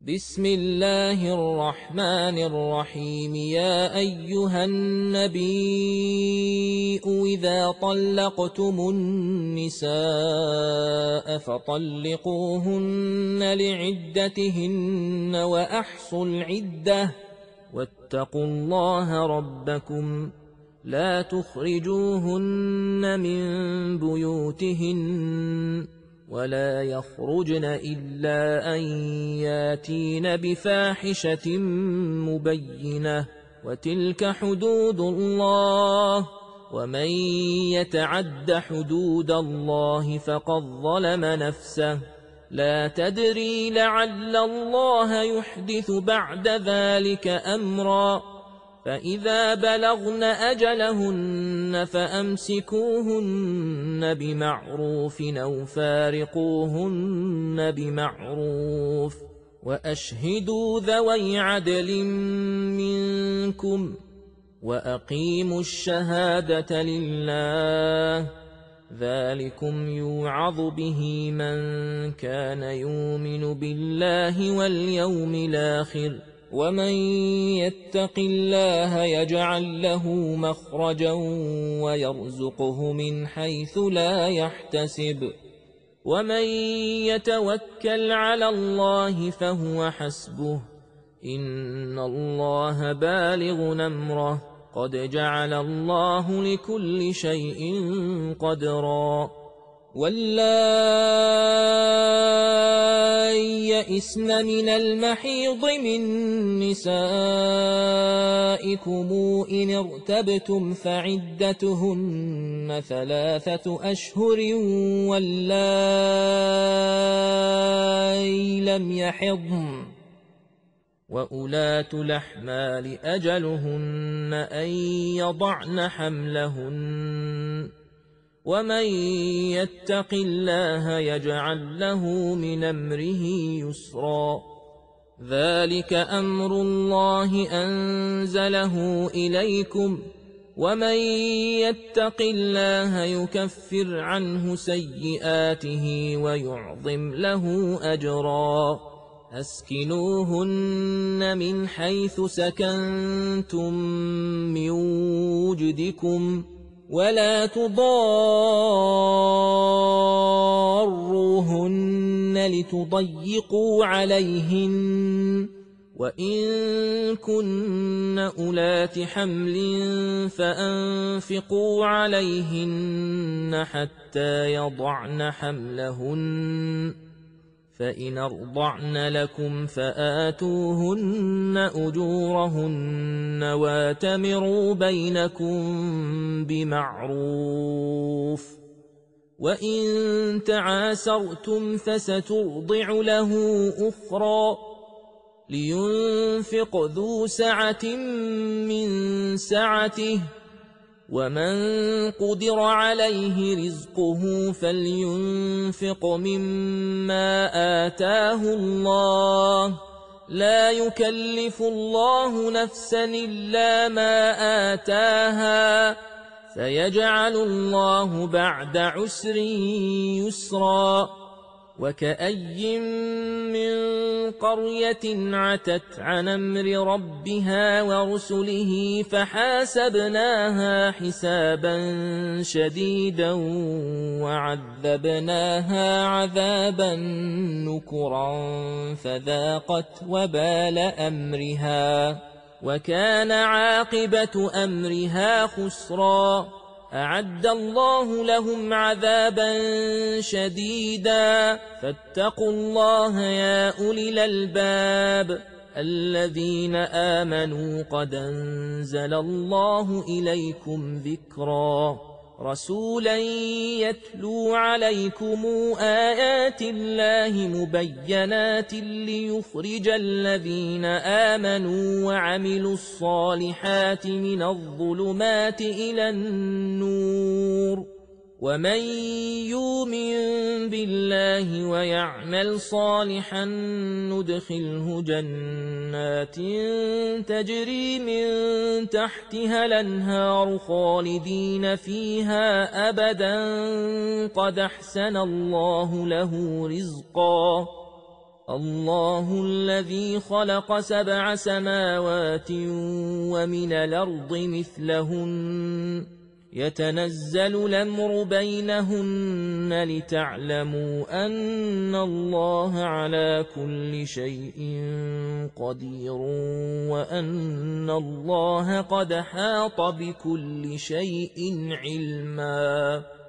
بسم الله الرحمن الرحيم. يا أيها النبي إذا طلقتم النساء فطلقوهن لعدتهن وأحصوا العدة واتقوا الله ربكم لا تخرجوهن من بيوتهن ولا يخرجن إلا أن ياتين بفاحشة مبينة وتلك حدود الله ومن يتعد حدود الله فقد ظلم نفسه لا تدري لعل الله يحدث بعد ذلك أمرا فإذا بلغن أجلهن فأمسكوهن بمعروف أو فارقوهن بمعروف وأشهدوا ذوي عدل منكم وأقيموا الشهادة لله ذلكم يوعظ به من كان يؤمن بالله واليوم الآخر ومن يتق الله يجعل له مخرجا ويرزقه من حيث لا يحتسب ومن يتوكل على الله فهو حسبه إن الله بالغ أمره قد جعل الله لكل شيء قدرا واللائي يئسن من المحيض من نسائكم إن ارتبتم فعدتهن 3 أشهر واللائي لم يحضن وأولاة الأحمال أجلهن أن يضعن حملهن ومن يتق الله يجعل له من أمره يسرا ذلك أمر الله أنزله إليكم ومن يتق الله يكفر عنه سيئاته ويعظم له أجرا أسكنوهن من حيث سكنتم من وجدكم ولا تضاروهن لتضيقوا عليهن وإن كن أولات حمل فأنفقوا عليهن حتى يضعن حملهن فإن أرضعن لكم فآتوهن أجورهن واتمروا بينكم بمعروف وإن تعاسرتم فسترضع له أخرى لينفق ذو سعة من سعته ومن قدر عليه رزقه فلينفق مما آتاه الله لا يكلف الله نفسا إلا ما آتاها سيجعل الله بعد عسر يسرا وكأي من قرية عتت عن أمر ربها ورسله فحاسبناها حسابا شديدا وعذبناها عذابا نكرا فذاقت وبال أمرها وكان عاقبة أمرها خسرا أعد الله لهم عذابا شديدا فاتقوا الله يا أولي الألباب الذين آمنوا قد أنزل الله إليكم ذكرا رسولا يتلو عليكم آيات الله مبينات ليخرج الذين آمنوا وعملوا الصالحات من الظلمات إلى النور ومن يؤمن بالله ويعمل صالحا ندخله جنات تجري من تحتها الأنهار خالدين فيها أبدا قد أحسن الله له رزقا الله الذي خلق 7 سماوات ومن الأرض مثلهن يتنزل الأمر بينهن لتعلموا أن الله على كل شيء قدير وأن الله قد حاط بكل شيء علما.